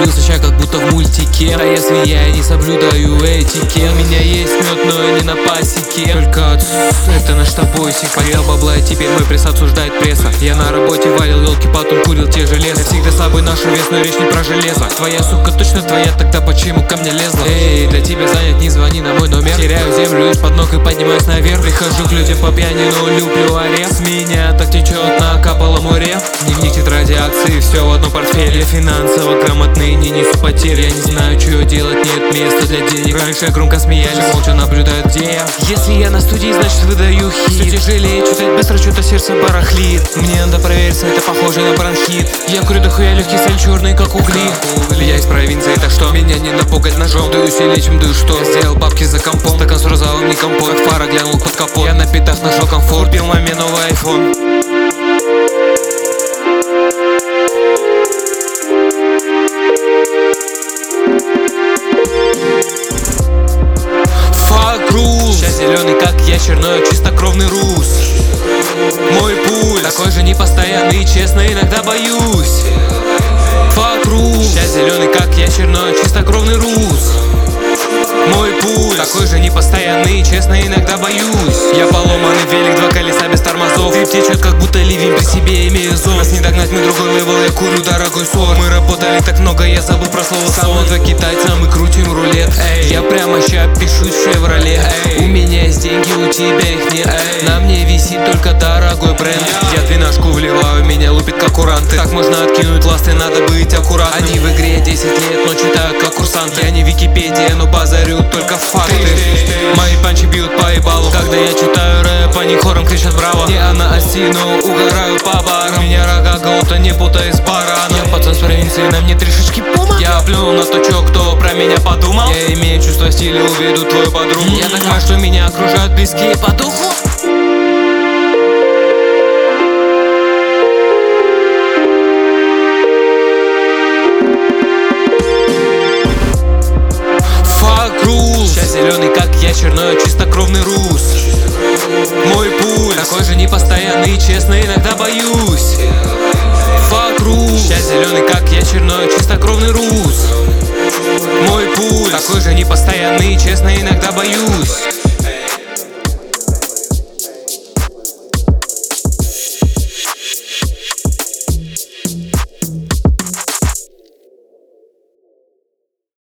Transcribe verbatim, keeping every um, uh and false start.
веду себя как будто в мультике. А если я не соблюдаю этикет? У меня есть мед, но не на пасеке. Только это наш с тобой секрет. Хотел бабла, теперь мой пресс обсуждает пресса. Я на работе валил елки, потом курил те железо. Я всегда с собой ношу вес, но речь не про железо. Твоя сука точно твоя, тогда почему ко мне лезла? Эй, для тебя занят, не звони на мой номер. Теряю землю из-под ног и поднимаюсь наверх. Прихожу к людям по пьяни, но люблю орех. С меня так течет, накапало море. Дневник, тетради, акции, все в одном портфеле. Финансово грамотный, не несу потерь. Я не знаю, что делать, нет места для денег. Раньше громко смеялись, молча наблюдают, где я. Если я на студии, значит выдаю хит. Все тяжелее, читать быстро, что-то сердце барахлит. Мне надо провериться, это похоже на бронхит. Я курю дохуя легкий, сталь черный, как угли. Я из провинции, так что меня не напугать ножом. Даю сильнее, чем даю что. Я сделал бабки за компом, стакан с розовым, не компот. Как фара глянул под капот. Я на пятах нашел комфорт, пил маме новый айфон. Сейчас зеленый, как ящер, но я чистокровный рус. Мой пульс такой же непостоянный, честно, иногда боюсь. Fuck rules. Сейчас зеленый, как ящер, но я чистокровный рус. Мой пульс такой же непостоянный, честно, иногда боюсь. Я поломанный велик, два колеса без тормозов. Дым течет, как будто ливень, при себе имею зон. Нас не догнать, мы другой левел, я курю дорогой сон. Мы работали так много, я забыл про слово сон. За китайцам мы крутим рулет. Эй, я прямо ща пишусь в Шевроле. Эй, у меня есть деньги, у тебя их нет. Эй, на мне висит только дорогой бренд. Я двенашку вливаю, меня лупит как куранты. Так можно откинуть ласты, надо быть аккуратным. Они в игре десять лет, но читают как курсанты. Я не Википедия, но базарю только факты. Мои панчи бьют по ебалу. Когда я читаю рэп, они хором кричат браво. Не она оси, но угораю по барам. Меня рога голота, не путай с бараном. Я пацан с провинции, на мне три шишки пума. Я плюнул на то, чё кто про меня подумал. Я имею чувство стиля, уведу твою подругу. Я так рад, что меня окружают близкие по духу. Сейчас зеленый, как ящер, но я чистокровный рус. Мой пульс такой же непостоянный, честно, иногда боюсь. Fuck rules. Сейчас зеленый, как ящер, но я чистокровный рус. Мой пульс такой же непостоянный, честно, иногда боюсь.